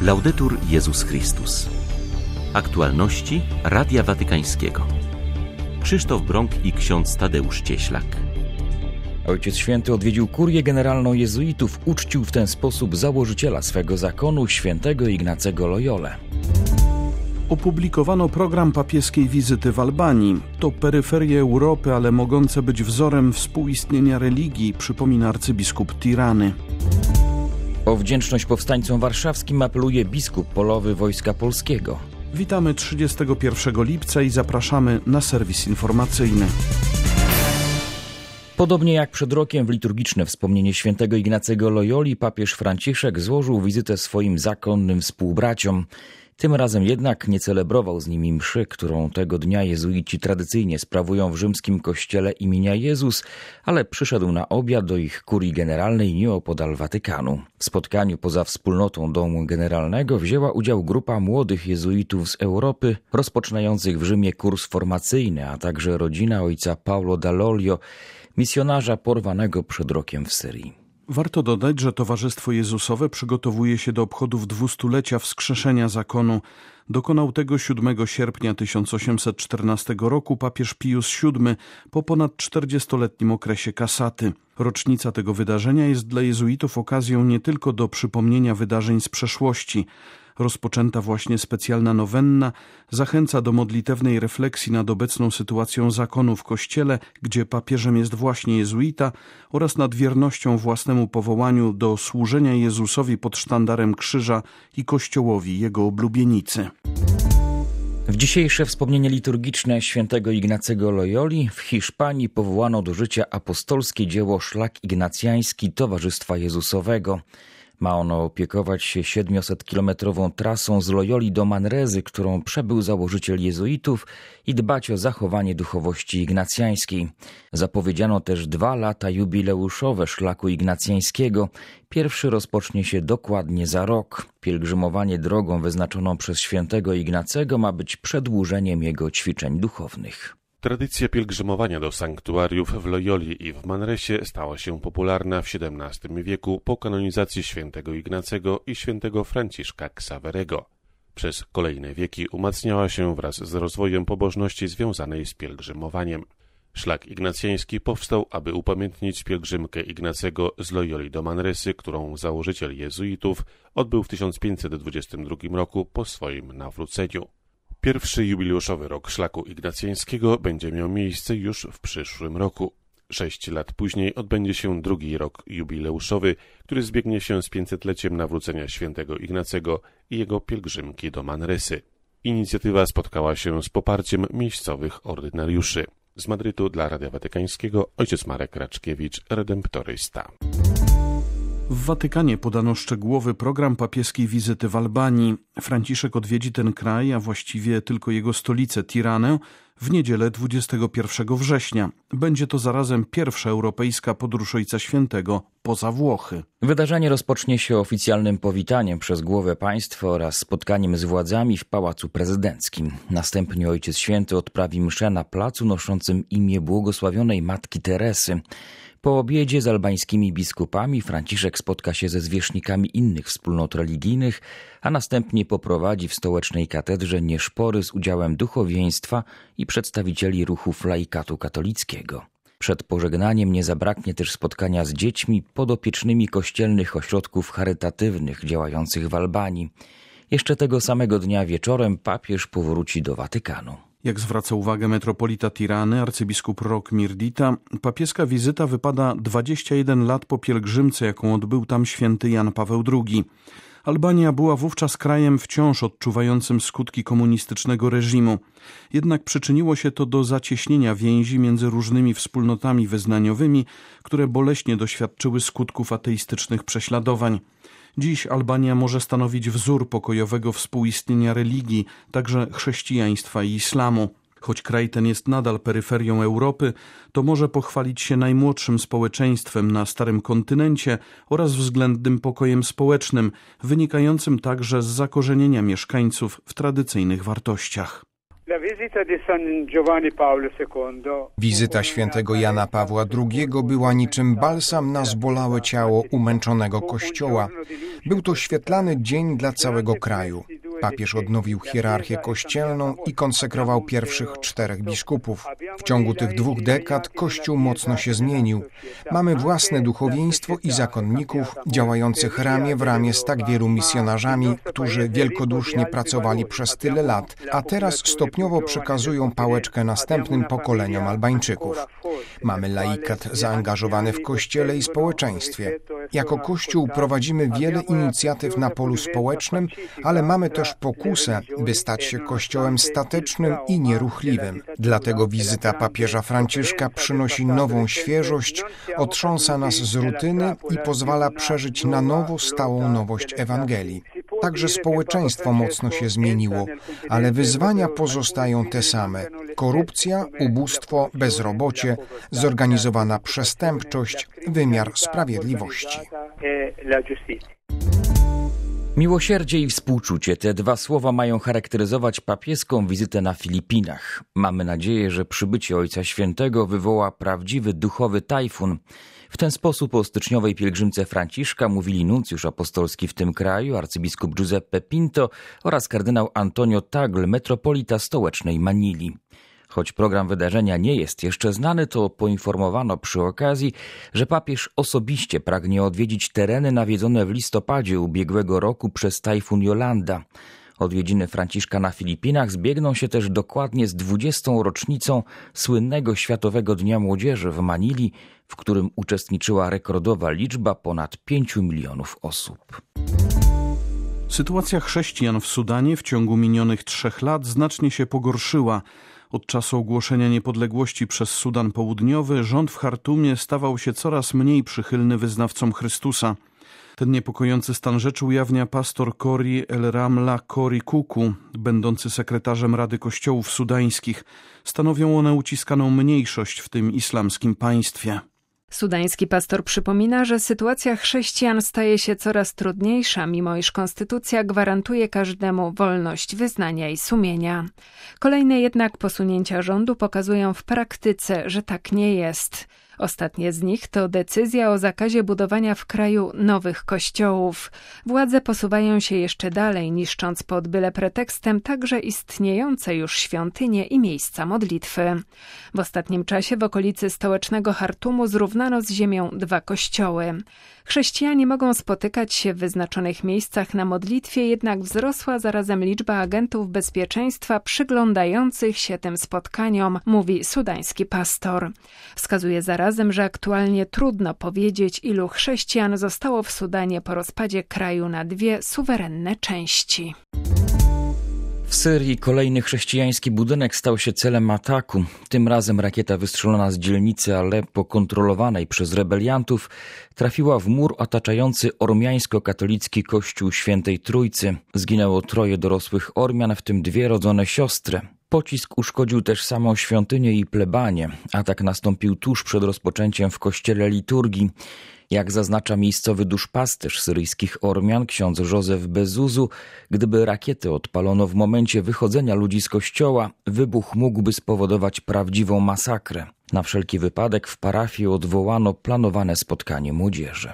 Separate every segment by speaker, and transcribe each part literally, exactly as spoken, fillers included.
Speaker 1: Laudetur Jezus Chrystus. Aktualności Radia Watykańskiego. Krzysztof Brąk i ksiądz Tadeusz Cieślak.
Speaker 2: Ojciec Święty odwiedził kurię generalną jezuitów, uczcił w ten sposób założyciela swego zakonu, świętego Ignacego Loyolę.
Speaker 3: Opublikowano program papieskiej wizyty w Albanii. To peryferie Europy, ale mogące być wzorem współistnienia religii, przypomina arcybiskup Tirany.
Speaker 2: O wdzięczność powstańcom warszawskim apeluje biskup polowy Wojska Polskiego.
Speaker 3: Witamy trzydziestego pierwszego lipca i zapraszamy na serwis informacyjny.
Speaker 2: Podobnie jak przed rokiem w liturgiczne wspomnienie świętego Ignacego Loyoli papież Franciszek złożył wizytę swoim zakonnym współbraciom. Tym razem jednak nie celebrował z nimi mszy, którą tego dnia jezuici tradycyjnie sprawują w rzymskim kościele imienia Jezus, ale przyszedł na obiad do ich kurii generalnej nieopodal Watykanu. W spotkaniu poza wspólnotą domu generalnego wzięła udział grupa młodych jezuitów z Europy, rozpoczynających w Rzymie kurs formacyjny, a także rodzina ojca Paulo Dall'Olio, misjonarza porwanego przed rokiem w Syrii.
Speaker 3: Warto dodać, że Towarzystwo Jezusowe przygotowuje się do obchodów dwustulecia wskrzeszenia zakonu. Dokonał tego siódmego sierpnia tysiąc osiemset czternastego roku papież Pius siódmy po ponad czterdziestoletnim okresie kasaty. Rocznica tego wydarzenia jest dla jezuitów okazją nie tylko do przypomnienia wydarzeń z przeszłości. Rozpoczęta właśnie specjalna nowenna zachęca do modlitewnej refleksji nad obecną sytuacją zakonu w Kościele, gdzie papieżem jest właśnie jezuita, oraz nad wiernością własnemu powołaniu do służenia Jezusowi pod sztandarem krzyża i Kościołowi, jego oblubienicy.
Speaker 2: W dzisiejsze wspomnienie liturgiczne świętego Ignacego Loyoli w Hiszpanii powołano do życia apostolskie dzieło Szlak Ignacjański Towarzystwa Jezusowego. Ma ono opiekować się siedmiosetkilometrową trasą z Loyoli do Manrezy, którą przebył założyciel jezuitów, i dbać o zachowanie duchowości ignacjańskiej. Zapowiedziano też dwa lata jubileuszowe Szlaku Ignacjańskiego. Pierwszy rozpocznie się dokładnie za rok. Pielgrzymowanie drogą wyznaczoną przez świętego Ignacego ma być przedłużeniem jego ćwiczeń duchownych.
Speaker 4: Tradycja pielgrzymowania do sanktuariów w Loyoli i w Manresie stała się popularna w siedemnastym wieku po kanonizacji świętego Ignacego i świętego Franciszka Ksawerego. Przez kolejne wieki umacniała się wraz z rozwojem pobożności związanej z pielgrzymowaniem. Szlak Ignacjański powstał, aby upamiętnić pielgrzymkę Ignacego z Loyoli do Manresy, którą założyciel jezuitów odbył w tysiąc pięćset dwudziestym drugim roku po swoim nawróceniu. Pierwszy jubileuszowy rok Szlaku Ignacjańskiego będzie miał miejsce już w przyszłym roku. Sześć lat później odbędzie się drugi rok jubileuszowy, który zbiegnie się z pięćsetleciem nawrócenia świętego Ignacego i jego pielgrzymki do Manresy. Inicjatywa spotkała się z poparciem miejscowych ordynariuszy. Z Madrytu dla Radia Watykańskiego ojciec Marek Raczkiewicz, redemptorysta.
Speaker 3: W Watykanie podano szczegółowy program papieskiej wizyty w Albanii. Franciszek odwiedzi ten kraj, a właściwie tylko jego stolicę Tiranę, w niedzielę dwudziestego pierwszego września. Będzie to zarazem pierwsza europejska podróż Ojca Świętego poza Włochy.
Speaker 2: Wydarzenie rozpocznie się oficjalnym powitaniem przez głowę państwa oraz spotkaniem z władzami w Pałacu Prezydenckim. Następnie Ojciec Święty odprawi mszę na placu noszącym imię błogosławionej Matki Teresy. Po obiedzie z albańskimi biskupami Franciszek spotka się ze zwierzchnikami innych wspólnot religijnych, a następnie poprowadzi w stołecznej katedrze nieszpory z udziałem duchowieństwa i przedstawicieli ruchów laikatu katolickiego. Przed pożegnaniem nie zabraknie też spotkania z dziećmi podopiecznymi kościelnych ośrodków charytatywnych działających w Albanii. Jeszcze tego samego dnia wieczorem papież powróci do Watykanu.
Speaker 3: Jak zwraca uwagę metropolita Tirany, arcybiskup Rok Mirdita, papieska wizyta wypada dwadzieścia jeden lat po pielgrzymce, jaką odbył tam święty Jan Paweł drugi. Albania była wówczas krajem wciąż odczuwającym skutki komunistycznego reżimu. Jednak przyczyniło się to do zacieśnienia więzi między różnymi wspólnotami wyznaniowymi, które boleśnie doświadczyły skutków ateistycznych prześladowań. Dziś Albania może stanowić wzór pokojowego współistnienia religii, także chrześcijaństwa i islamu. Choć kraj ten jest nadal peryferią Europy, to może pochwalić się najmłodszym społeczeństwem na starym kontynencie oraz względnym pokojem społecznym, wynikającym także z zakorzenienia mieszkańców w tradycyjnych wartościach.
Speaker 5: Wizyta świętego Jana Pawła drugiego była niczym balsam na zbolałe ciało umęczonego Kościoła. Był to świetlany dzień dla całego kraju. Papież odnowił hierarchię kościelną i konsekrował pierwszych czterech biskupów. W ciągu tych dwóch dekad Kościół mocno się zmienił. Mamy własne duchowieństwo i zakonników działających ramię w ramię z tak wielu misjonarzami, którzy wielkodusznie pracowali przez tyle lat, a teraz stopniowo przekazują pałeczkę następnym pokoleniom Albańczyków. Mamy laikat zaangażowany w Kościele i społeczeństwie. Jako Kościół prowadzimy wiele inicjatyw na polu społecznym, ale mamy też pokusę, by stać się Kościołem statecznym i nieruchliwym. Dlatego wizyta papieża Franciszka przynosi nową świeżość, otrząsa nas z rutyny i pozwala przeżyć na nowo stałą nowość Ewangelii. Także społeczeństwo mocno się zmieniło, ale wyzwania pozostają te same. Korupcja, ubóstwo, bezrobocie, zorganizowana przestępczość, wymiar sprawiedliwości.
Speaker 2: Miłosierdzie i współczucie, te dwa słowa mają charakteryzować papieską wizytę na Filipinach. Mamy nadzieję, że przybycie Ojca Świętego wywoła prawdziwy duchowy tajfun. W ten sposób o styczniowej pielgrzymce Franciszka mówili nuncjusz apostolski w tym kraju, arcybiskup Giuseppe Pinto oraz kardynał Antonio Tagle, metropolita stołecznej Manili. Choć program wydarzenia nie jest jeszcze znany, to poinformowano przy okazji, że papież osobiście pragnie odwiedzić tereny nawiedzone w listopadzie ubiegłego roku przez tajfun Jolanda. Odwiedziny Franciszka na Filipinach zbiegną się też dokładnie z dwudziestą rocznicą słynnego Światowego Dnia Młodzieży w Manili, w którym uczestniczyła rekordowa liczba ponad pięciu milionów osób.
Speaker 3: Sytuacja chrześcijan w Sudanie w ciągu minionych trzech lat znacznie się pogorszyła. Od czasu ogłoszenia niepodległości przez Sudan Południowy rząd w Chartumie stawał się coraz mniej przychylny wyznawcom Chrystusa. Ten niepokojący stan rzeczy ujawnia pastor Kori El-Ramla Kori Kuku, będący sekretarzem Rady Kościołów Sudańskich. Stanowią one uciskaną mniejszość w tym islamskim państwie.
Speaker 6: Sudański pastor przypomina, że sytuacja chrześcijan staje się coraz trudniejsza, mimo iż konstytucja gwarantuje każdemu wolność wyznania i sumienia. Kolejne jednak posunięcia rządu pokazują w praktyce, że tak nie jest. Ostatnie z nich to decyzja o zakazie budowania w kraju nowych kościołów. Władze posuwają się jeszcze dalej, niszcząc pod byle pretekstem także istniejące już świątynie i miejsca modlitwy. W ostatnim czasie w okolicy stołecznego Chartumu zrównano z ziemią dwa kościoły. Chrześcijanie mogą spotykać się w wyznaczonych miejscach na modlitwie, jednak wzrosła zarazem liczba agentów bezpieczeństwa przyglądających się tym spotkaniom, mówi sudański pastor. Wskazuje zarazem, że aktualnie trudno powiedzieć, ilu chrześcijan zostało w Sudanie po rozpadzie kraju na dwie suwerenne części.
Speaker 2: W Syrii kolejny chrześcijański budynek stał się celem ataku. Tym razem rakieta wystrzelona z dzielnicy Aleppo, kontrolowanej przez rebeliantów, trafiła w mur otaczający ormiańsko-katolicki kościół Świętej Trójcy. Zginęło troje dorosłych Ormian, w tym dwie rodzone siostry. Pocisk uszkodził też samą świątynię i plebanię. Atak nastąpił tuż przed rozpoczęciem w kościele liturgii. Jak zaznacza miejscowy duszpasterz syryjskich Ormian, ksiądz Józef Bezuzu, gdyby rakiety odpalono w momencie wychodzenia ludzi z kościoła, wybuch mógłby spowodować prawdziwą masakrę. Na wszelki wypadek w parafii odwołano planowane spotkanie młodzieży.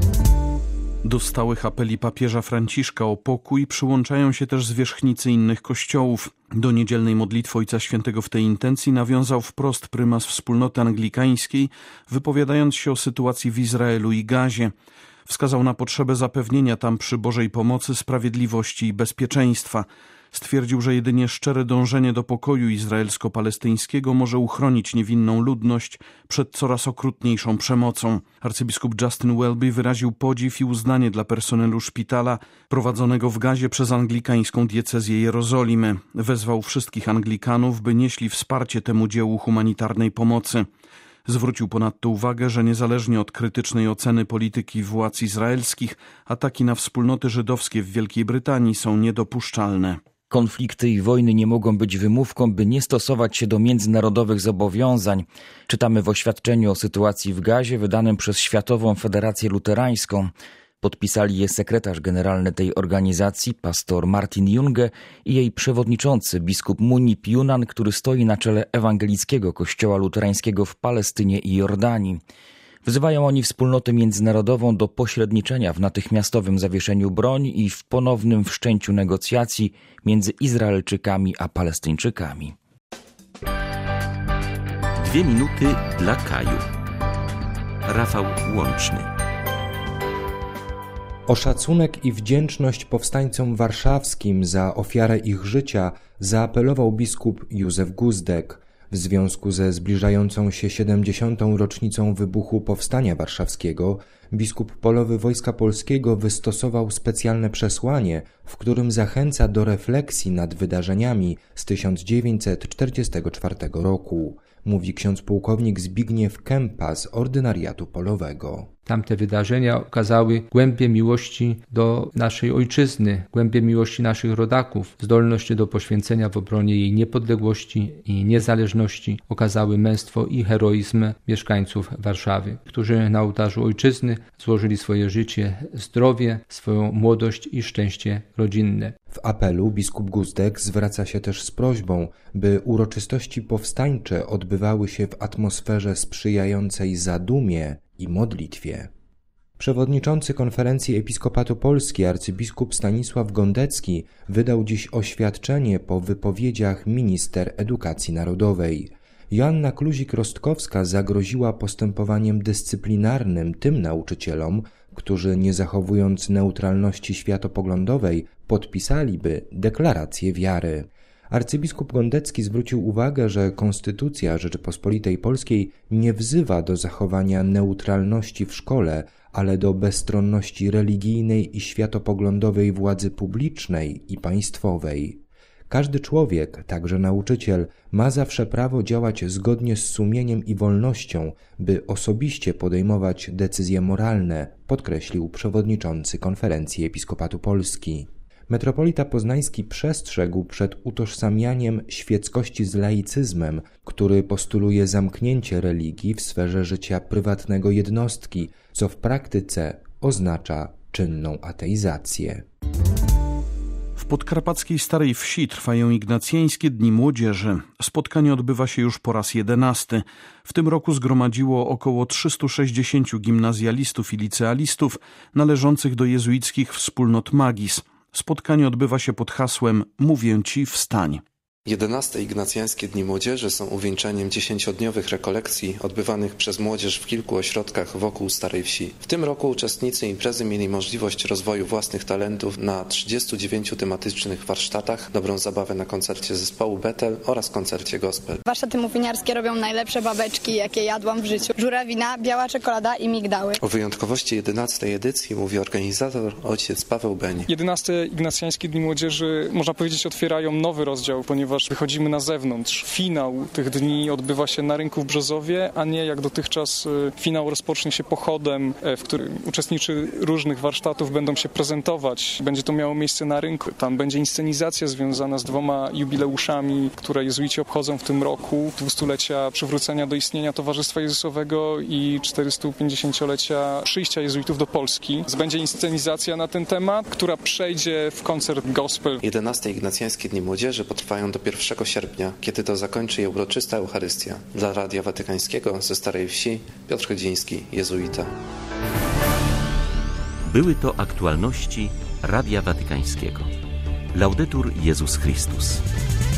Speaker 3: Do stałych apeli papieża Franciszka o pokój przyłączają się też zwierzchnicy innych kościołów. Do niedzielnej modlitwy Ojca Świętego w tej intencji nawiązał wprost prymas wspólnoty anglikańskiej, wypowiadając się o sytuacji w Izraelu i Gazie. Wskazał na potrzebę zapewnienia tam przy Bożej pomocy sprawiedliwości i bezpieczeństwa. Stwierdził, że jedynie szczere dążenie do pokoju izraelsko-palestyńskiego może uchronić niewinną ludność przed coraz okrutniejszą przemocą. Arcybiskup Justin Welby wyraził podziw i uznanie dla personelu szpitala prowadzonego w Gazie przez anglikańską diecezję Jerozolimy. Wezwał wszystkich Anglikanów, by nieśli wsparcie temu dziełu humanitarnej pomocy. Zwrócił ponadto uwagę, że niezależnie od krytycznej oceny polityki władz izraelskich, ataki na wspólnoty żydowskie w Wielkiej Brytanii są niedopuszczalne.
Speaker 2: Konflikty i wojny nie mogą być wymówką, by nie stosować się do międzynarodowych zobowiązań. Czytamy w oświadczeniu o sytuacji w Gazie wydanym przez Światową Federację Luterańską. Podpisali je sekretarz generalny tej organizacji, pastor Martin Junge, i jej przewodniczący, biskup Munib Yunan, który stoi na czele ewangelickiego kościoła luterańskiego w Palestynie i Jordanii. Wzywają oni wspólnotę międzynarodową do pośredniczenia w natychmiastowym zawieszeniu broni i w ponownym wszczęciu negocjacji między Izraelczykami a Palestyńczykami.
Speaker 1: Dwie minuty dla Kaju. Rafał Łączny.
Speaker 7: O szacunek i wdzięczność powstańcom warszawskim za ofiarę ich życia zaapelował biskup Józef Guzdek. W związku ze zbliżającą się siedemdziesiątą rocznicą wybuchu Powstania Warszawskiego biskup polowy Wojska Polskiego wystosował specjalne przesłanie, w którym zachęca do refleksji nad wydarzeniami z tysiąc dziewięćset czterdziestego czwartego roku, mówi ksiądz pułkownik Zbigniew Kępa z ordynariatu polowego.
Speaker 8: Tamte wydarzenia okazały głębię miłości do naszej ojczyzny, głębię miłości naszych rodaków, zdolność do poświęcenia w obronie jej niepodległości i niezależności, okazały męstwo i heroizm mieszkańców Warszawy, którzy na ołtarzu ojczyzny złożyli swoje życie, zdrowie, swoją młodość i szczęście rodzinne.
Speaker 7: W apelu biskup Guzdek zwraca się też z prośbą, by uroczystości powstańcze odbywały się w atmosferze sprzyjającej zadumie i modlitwie. Przewodniczący Konferencji Episkopatu Polski arcybiskup Stanisław Gondecki wydał dziś oświadczenie po wypowiedziach minister edukacji narodowej. Joanna Kluzik-Rostkowska zagroziła postępowaniem dyscyplinarnym tym nauczycielom, którzy nie zachowując neutralności światopoglądowej podpisaliby deklarację wiary. Arcybiskup Gondecki zwrócił uwagę, że Konstytucja Rzeczypospolitej Polskiej nie wzywa do zachowania neutralności w szkole, ale do bezstronności religijnej i światopoglądowej władzy publicznej i państwowej. Każdy człowiek, także nauczyciel, ma zawsze prawo działać zgodnie z sumieniem i wolnością, by osobiście podejmować decyzje moralne, podkreślił przewodniczący Konferencji Episkopatu Polski. Metropolita poznański przestrzegł przed utożsamianiem świeckości z laicyzmem, który postuluje zamknięcie religii w sferze życia prywatnego jednostki, co w praktyce oznacza czynną ateizację.
Speaker 3: W podkarpackiej Starej Wsi trwają ignacjańskie Dni Młodzieży. Spotkanie odbywa się już po raz jedenasty. W tym roku zgromadziło około trzystu sześćdziesięciu gimnazjalistów i licealistów należących do jezuickich wspólnot Magis. Spotkanie odbywa się pod hasłem „Mówię Ci, wstań”.
Speaker 9: jedenaste Ignacjańskie Dni Młodzieży są uwieńczeniem dziesięciodniowych rekolekcji odbywanych przez młodzież w kilku ośrodkach wokół Starej Wsi. W tym roku uczestnicy imprezy mieli możliwość rozwoju własnych talentów na trzydziestu dziewięciu tematycznych warsztatach, dobrą zabawę na koncercie zespołu Betel oraz koncercie gospel.
Speaker 10: Warsztaty mufiniarskie robią najlepsze babeczki, jakie jadłam w życiu. Żurawina, biała czekolada i migdały.
Speaker 9: O wyjątkowości jedenastej edycji mówi organizator ojciec Paweł Beń.
Speaker 11: jedenaste Ignacjańskie Dni Młodzieży, można powiedzieć, otwierają nowy rozdział, ponieważ wychodzimy na zewnątrz. Finał tych dni odbywa się na rynku w Brzozowie, a nie jak dotychczas finał rozpocznie się pochodem, w którym uczestnicy różnych warsztatów będą się prezentować. Będzie to miało miejsce na rynku. Tam będzie inscenizacja związana z dwoma jubileuszami, które jezuici obchodzą w tym roku. dwustulecia przywrócenia do istnienia Towarzystwa Jezusowego i czterystupięćdziesięciolecia przyjścia jezuitów do Polski. Będzie inscenizacja na ten temat, która przejdzie w koncert gospel.
Speaker 9: jedenaste Ignacjańskie Dni Młodzieży potrwają do pierwszego sierpnia, kiedy to zakończy je uroczysta Eucharystia. Dla Radia Watykańskiego ze Starej Wsi Piotr Chodziński, jezuita.
Speaker 1: Były to aktualności Radia Watykańskiego. Laudetur Jezus Chrystus.